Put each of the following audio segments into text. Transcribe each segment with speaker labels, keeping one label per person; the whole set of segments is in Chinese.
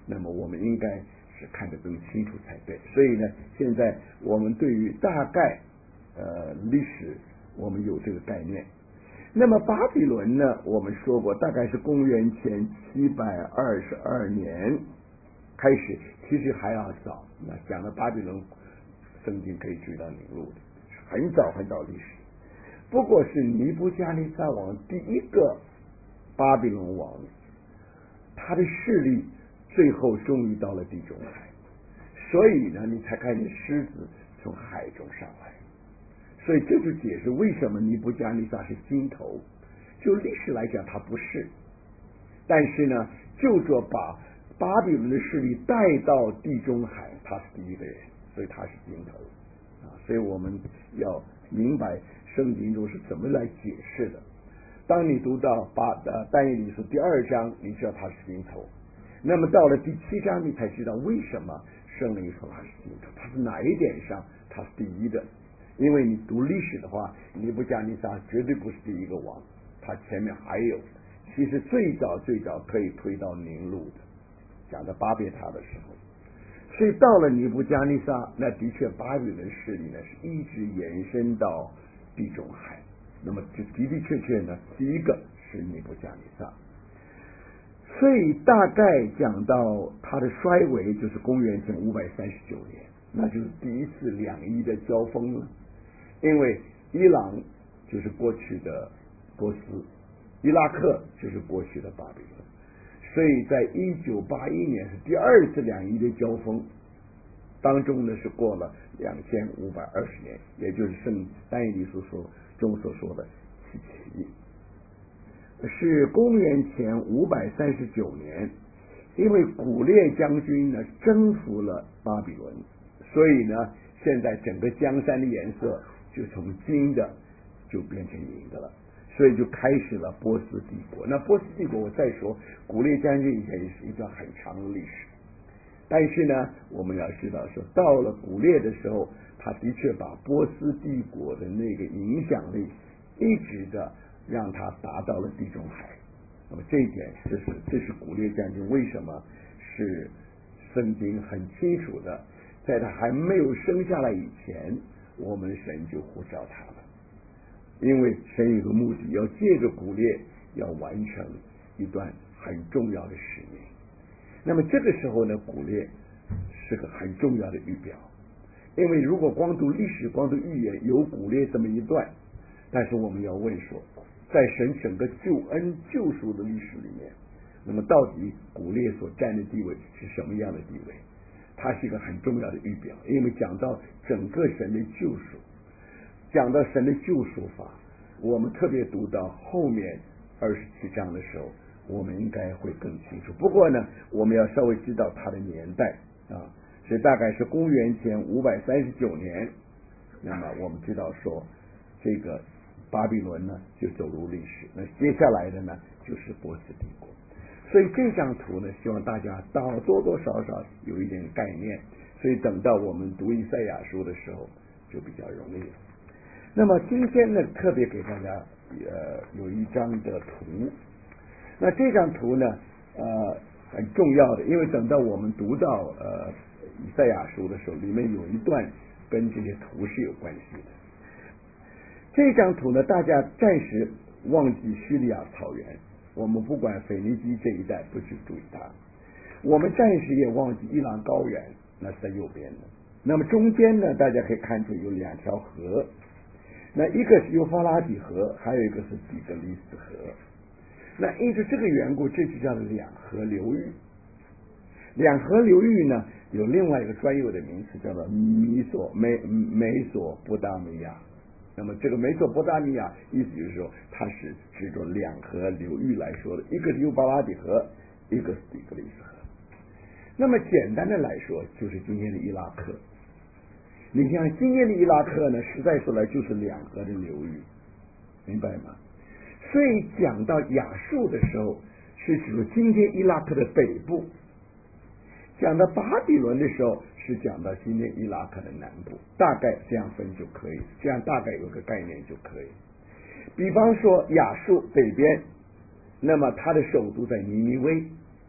Speaker 1: 那么我们应该是看得更清楚才对。所以呢，现在我们对于大概历史我们有这个概念。那么巴比伦呢，我们说过大概是公元前722年开始，其实还要早。那讲到巴比伦，圣经可以追到尼禄的，很早很早历史。不过是尼布加尼撒王第一个巴比伦王，他的势力最后终于到了地中海，所以呢，你才看见狮子从海中上来。所以这就解释为什么尼布加尼撒是金头。就历史来讲他不是，但是呢，就说把巴比伦的势力带到地中海，他是第一个人，所以他是金头所以我们要明白圣经中是怎么来解释的。当你读到但以理书第2章，你知道他是金头，那么到了第7章，你才知道为什么圣灵说他是金头，他是哪一点上他是第一的。因为你读历史的话，尼布加尼撒绝对不是第一个王，他前面还有，其实最早可以推到宁录的，讲到巴别塔的时候。所以到了尼布加尼撒，那的确巴比伦势力呢是一直延伸到地中海。那么这的确呢，第一个是尼布加尼撒。所以大概讲到他的衰微，就是公元前539年，那就是第一次两伊的交锋了。因为伊朗就是过去的波斯，伊拉克就是过去的巴比伦，所以在1981年是第2次两伊的交锋，当中呢是过了2520年，也就是圣但以理书中所说的七七，是公元前539年，因为古列将军呢征服了巴比伦，所以呢现在整个江山的颜色就从金的就变成银的了，所以就开始了波斯帝国。那波斯帝国我再说，古列将军以前也是一段很长的历史，但是呢我们要知道说，到了古列的时候，他的确把波斯帝国的那个影响力一直的让他达到了地中海。那么这一点，这是古列将军为什么是圣经很清楚的，在他还没有生下来以前，我们神就呼召他了，因为神有个目的，要借着古列要完成一段很重要的使命。那么这个时候呢，古列是个很重要的预表，因为如果光读历史光读预言，有古列这么一段，但是我们要问说，在神整个救恩救赎的历史里面，那么到底古列所占的地位是什么样的地位？它是一个很重要的预表，因为讲到整个神的救赎，讲到神的救赎法，我们特别读到后面27章的时候，我们应该会更清楚。不过呢，我们要稍微知道它的年代所以大概是公元前539年，那么我们知道说这个巴比伦呢就走入历史，那接下来的呢就是波斯帝国。所以这张图呢，希望大家多多少少有一点概念，所以等到我们读以赛亚书的时候就比较容易了。那么今天呢，特别给大家有一张的图，那这张图呢很重要的，因为等到我们读到以赛亚书的时候，里面有一段跟这些图是有关系的。这张图呢，大家暂时忘记叙利亚草原，我们不管腓尼基这一带不去注意它，我们暂时也忘记伊朗高原，那是在右边的。那么中间呢，大家可以看出有2条河，那一个是幼发拉底河，还有一个是底格里斯河。那因此这个缘故，这就叫做两河流域。两河流域呢，有另外一个专有的名词，叫做美索不达米亚。那么这个美索不达米亚意思就是说，它是指着两河流域来说的，一个是幼发拉底河，一个是底格里斯河。那么简单的来说，就是今天的伊拉克。你像今天的伊拉克呢，实在说来就是两河的流域，明白吗？所以讲到亚述的时候，是指今天伊拉克的北部；讲到巴比伦的时候，是讲到今天伊拉克的南部。大概这样分就可以，这样大概有个概念就可以。比方说亚述北边，那么它的首都在尼尼微，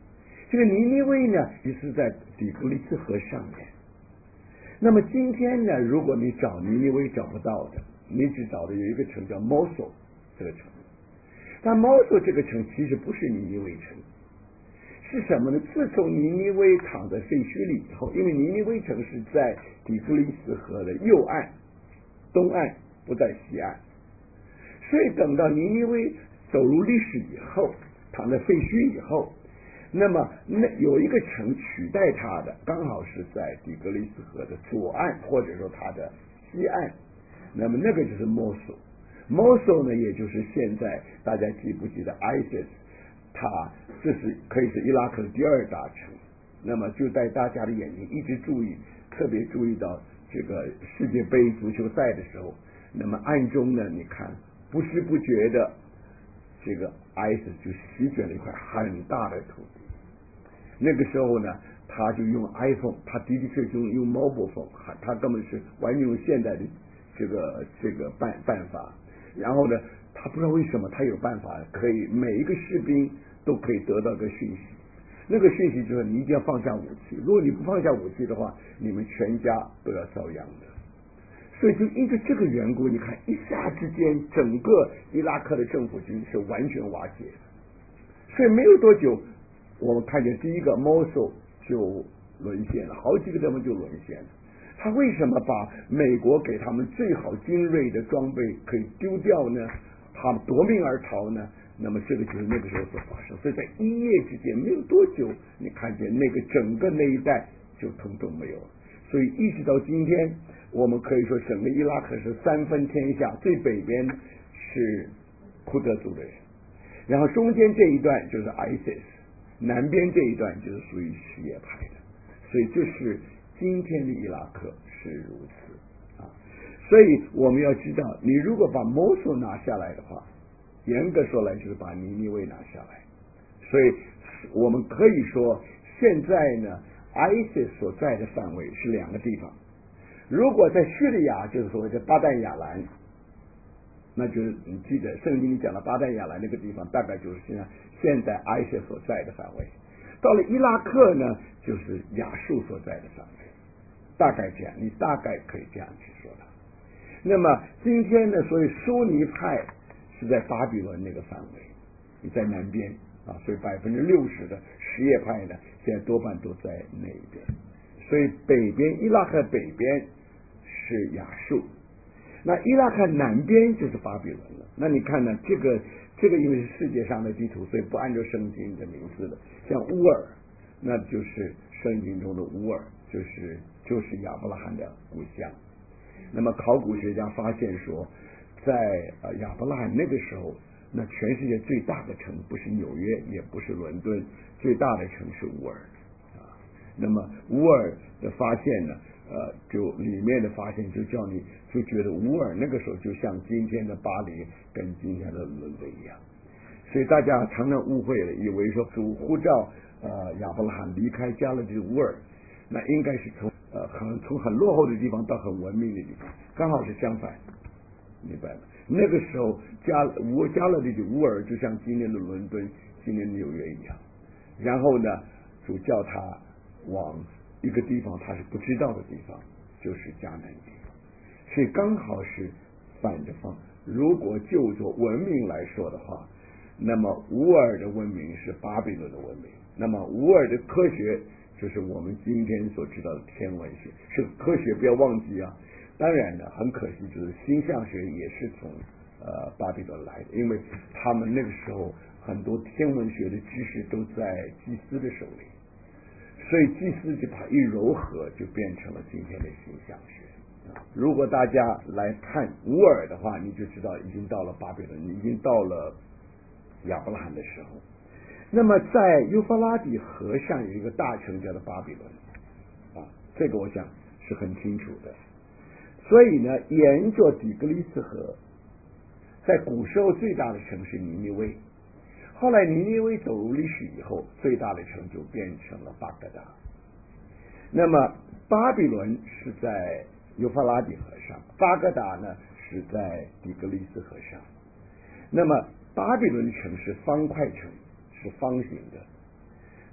Speaker 1: 这个尼尼微呢也是在底格里斯河上面。那么今天呢，如果你找尼尼微找不到的，你只找的有一个城叫摩索这个城，但摩索这个城其实不是尼尼微城，是什么呢？自从尼尼微躺在废墟里以后，因为尼尼微城是在底格里斯河的右岸、东岸，不在西岸，所以等到尼尼微走入历史以后，躺在废墟以后，那么有一个城取代它的，刚好是在底格里斯河的左岸，或者说它的西岸，那么那个就是摩索。摩索呢，也就是现在大家记不记得 ISIS， 它这是可以是伊拉克的第二大城。那么就在大家的眼睛一直注意，特别注意到这个世界杯足球赛的时候，那么暗中呢，你看不知不觉的，这个 ISIS 就席卷了一块很大的土地。那个时候呢，他就用 iPhone， 他的确用 mobile phone， 他根本是完全用现代的这个办法。然后呢，他不知道为什么他有办法可以每一个士兵都可以得到个讯息，那个讯息就是你一定要放下武器，如果你不放下武器的话，你们全家都要遭殃的。所以就因为这个缘故，你看一下之间整个伊拉克的政府军是完全瓦解的。所以没有多久，我们看见第一个 Mosul 就沦陷了，好几个地方就沦陷了。他为什么把美国给他们最好精锐的装备可以丢掉呢？他们夺命而逃呢？那么这个就是那个时候所发生。所以在一夜之间没有多久，你看见那个整个那一带就统统没有了。所以一直到今天，我们可以说整个伊拉克是三分天下，最北边是库德族的人，然后中间这一段就是 ISIS， 南边这一段就是属于什叶派的。所以这是今天的伊拉克是如此啊。所以我们要知道，你如果把摩索拿下来的话，严格说来就是把尼尼微拿下来。所以我们可以说，现在呢 ISIS 所在的范围是两个地方。如果在叙利亚，就是所谓的巴旦亚兰，那就是你记得圣经里讲的巴旦亚兰那个地方，大概就是现在 ISIS 所在的范围。到了伊拉克呢，就是亚述所在的范围，大概这样，你大概可以这样去说的。那么今天呢，所以苏尼派是在巴比伦那个范围，你在南边啊，所以60%的什叶派呢，现在多半都在那一边。所以北边伊拉克北边是亚述，那伊拉克南边就是巴比伦了。那你看呢，这个因为是世界上的地图，所以不按照圣经的名字的。像乌尔，那就是圣经中的乌尔，就是亚伯拉罕的故乡。那么考古学家发现说，在亚伯拉罕那个时候，那全世界最大的城不是纽约，也不是伦敦，最大的城是乌尔啊。那么乌尔的发现呢，就里面的发现就叫你就觉得乌尔那个时候就像今天的巴黎跟今天的伦敦一样。所以大家常常误会了，以为说主呼召亚伯拉罕离开加勒底乌尔，那应该是从很落后的地方到很文明的地方，刚好是相反，明白了？那个时候加勒底乌尔就像今年的伦敦、今年的纽约一样，然后呢，主叫他往一个地方他是不知道的地方，就是迦南地，所以刚好是反着放。如果就做文明来说的话，那么乌尔的文明是巴比伦的文明，那么乌尔的科学就是我们今天所知道的天文学，是科学，不要忘记啊。当然呢，很可惜就是星象学也是从巴比伦来的，因为他们那个时候很多天文学的知识都在祭司的手里，所以祭司就把一糅合，就变成了今天的星象学。如果大家来看乌尔的话，你就知道已经到了巴比伦，已经到了亚伯拉罕的时候。那么在幼发拉底河上有一个大城叫做巴比伦啊，这个我想是很清楚的。所以呢，沿着底格里斯河，在古时候最大的城市尼尼微，后来尼尼微走入历史以后，最大的城就变成了巴格达。那么巴比伦是在幼发拉底河上，巴格达呢是在底格里斯河上。那么巴比伦城是方块城，是方形的。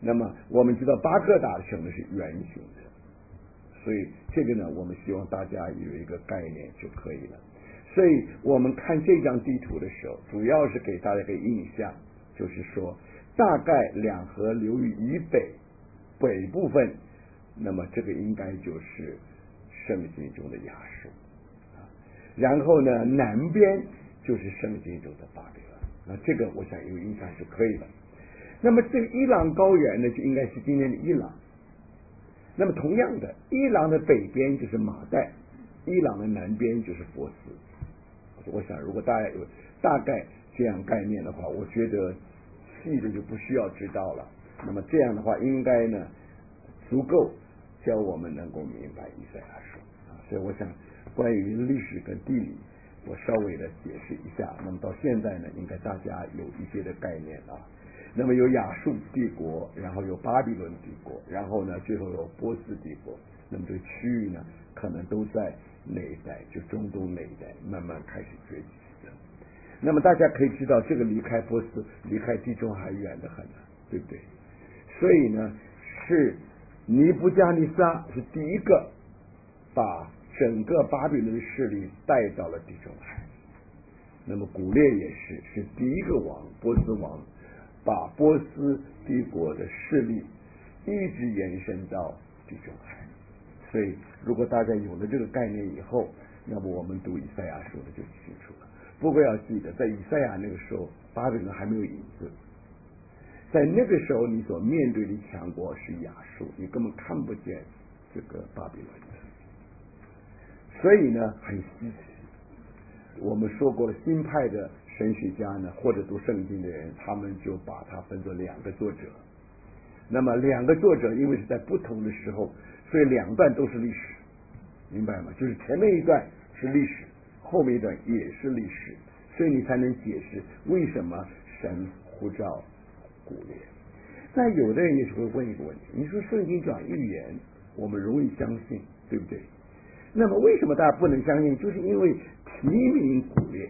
Speaker 1: 那么我们知道巴格达的城呢是圆形的，所以这个呢，我们希望大家有一个概念就可以了。所以我们看这张地图的时候，主要是给大家一个印象，就是说大概两河流域以北部分，那么这个应该就是圣经中的亚述然后呢南边就是圣经中的巴比伦。那这个我想有印象是可以的。那么这个伊朗高原呢，就应该是今天的伊朗。那么同样的，伊朗的北边就是马代，伊朗的南边就是波斯。我想如果大家有大概这样概念的话，我觉得细的就不需要知道了。那么这样的话应该呢足够教我们能够明白以赛亚书所以我想关于历史跟地理我稍微的解释一下。那么到现在呢，应该大家有一些的概念那么有亚述帝国，然后有巴比伦帝国，然后呢最后有波斯帝国。那么这个区域呢可能都在那一带，就中东那一带慢慢开始崛起的。那么大家可以知道，这个离开波斯离开地中海远得很对不对？所以呢是尼布加尼撒是第一个把整个巴比伦势力带到了地中海。那么古列也是第一个王，波斯王把波斯帝国的势力一直延伸到地中海。所以如果大家有了这个概念以后，那么我们读以赛亚书的就清楚了。不过要记得，在以赛亚那个时候巴比伦还没有影子，在那个时候你所面对的强国是亚述，你根本看不见这个巴比伦的。所以呢很稀奇，我们说过了，新派的神学家呢或者读圣经的人，他们就把它分作两个作者。那么两个作者因为是在不同的时候，所以两段都是历史，明白吗？就是前面一段是历史，后面一段也是历史，所以你才能解释为什么神呼召古列。那有的人也是会问一个问题，你说圣经讲预言我们容易相信，对不对？那么为什么大家不能相信？就是因为提名古列，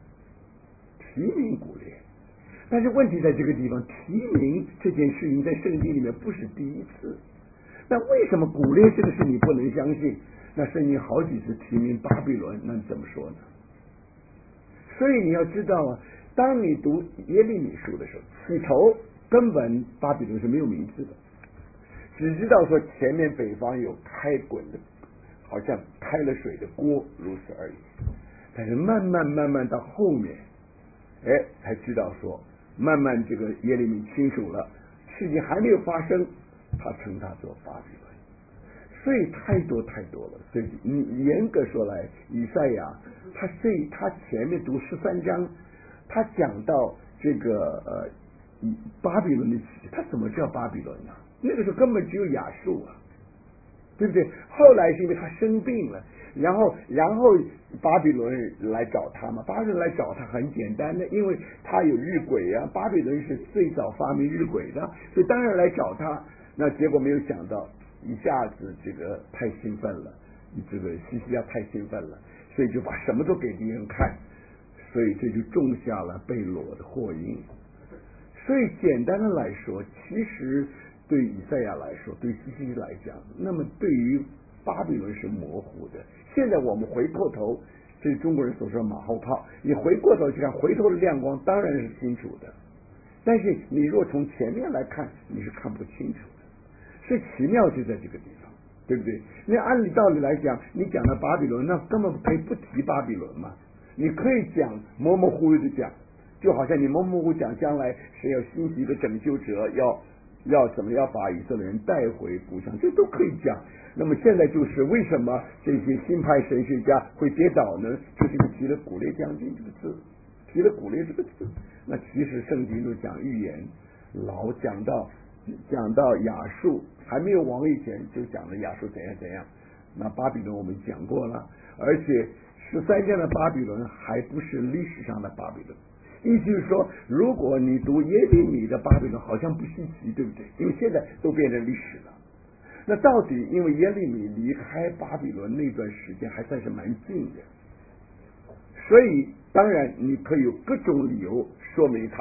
Speaker 1: 但是问题在这个地方，提名这件事情在圣经里面不是第一次。那为什么古列这个事你不能相信？那圣经好几次提名巴比伦，那你怎么说呢？所以你要知道当你读耶利米书的时候，起头根本巴比伦是没有名字的，只知道说前面北方有开滚的，好像开了水的锅，如此而已。但是慢慢到后面，才知道说，慢慢这个耶利米清楚了，事情还没有发生，他称他做巴比伦。所以太多了。所以你严格说来，以赛亚他前面读13章，他讲到这个巴比伦的起，他怎么叫巴比伦呢？那个时候根本只有亚述对不对？后来是因为他生病了，然后巴比伦来找他嘛。巴比伦来找他很简单的，因为他有日晷巴比伦是最早发明日晷的，所以当然来找他。那结果没有想到，一下子这个太兴奋了，这个西西家太兴奋了，所以就把什么都给敌人看，所以这就种下了被掳的祸因。所以简单的来说，其实对以赛亚来说，对西西来讲，那么对于巴比伦是模糊的。现在我们回过头，这是中国人所说的马后炮，你回过头去看，回头的亮光当然是清楚的，但是你若从前面来看，你是看不清楚的。所以奇妙就在这个地方，对不对？那按道理来讲，你讲到巴比伦，那根本可以不提巴比伦嘛，你可以讲模模糊糊的讲，就好像你模模糊糊讲将来谁要兴起一个拯救者，要怎么要把以色列人带回故乡，这都可以讲。那么现在就是为什么这些新派神学家会跌倒呢？就是提了古列将军这个字，提了古列这个字。那其实圣经都讲预言，老讲到亚述还没有王以前就讲了亚述怎样。那巴比伦我们讲过了，而且13章的巴比伦还不是历史上的巴比伦。意思是说，如果你读耶利米的巴比伦好像不稀奇，对不对？因为现在都变成历史了。那到底因为耶利米离开巴比伦那段时间还算是蛮近的，所以当然你可以有各种理由说明他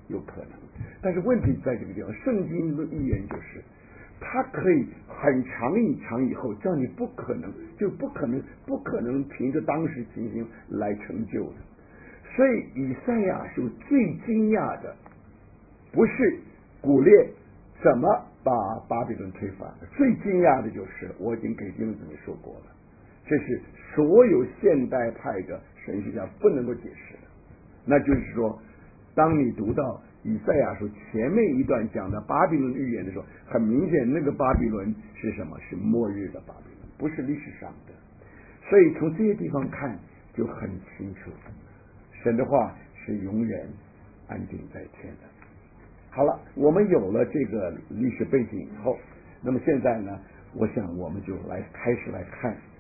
Speaker 1: 有可能。但是问题在这个地方，圣经的预言就是它可以很长以后叫你不可能凭着当时情形来成就的。所以以赛亚书最惊讶的不是古列怎么把巴比伦推翻，最惊讶的就是我已经给弟兄姊妹说过了，这是所有现代派的神学家不能够解释的。那就是说，当你读到以赛亚书前面一段讲的巴比伦预言的时候，很明显那个巴比伦是什么？是末日的巴比伦，不是历史上的。所以从这些地方看就很清楚，神的话是永远安定在天的。好了，我们有了这个历史背景以后，那么现在呢，我想我们就开始来看